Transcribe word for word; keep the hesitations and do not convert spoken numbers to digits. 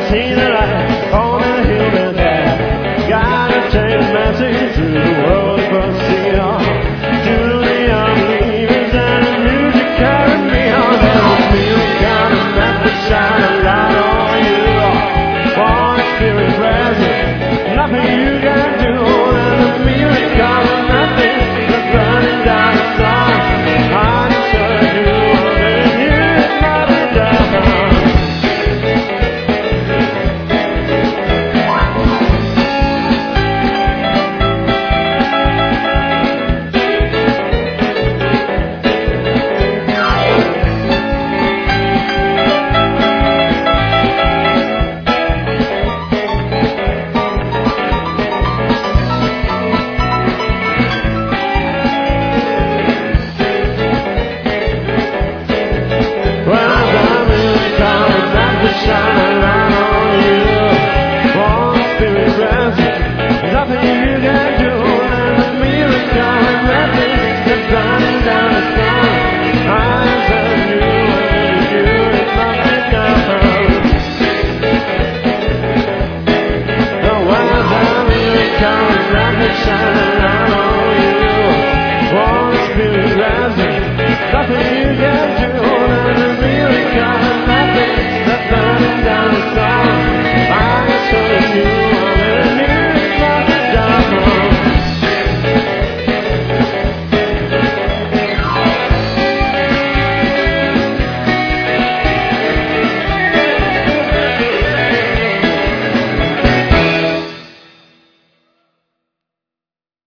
see the light on the hill and there. Gotta take a message to the world across the ocean. To the unbelievers and the music carry me on. There's a spirit coming back to shine a light on you. One spirit present, nothing you can do. There's a spirit coming back that's running down the sun. I just heard you and you nothing down. Nothing you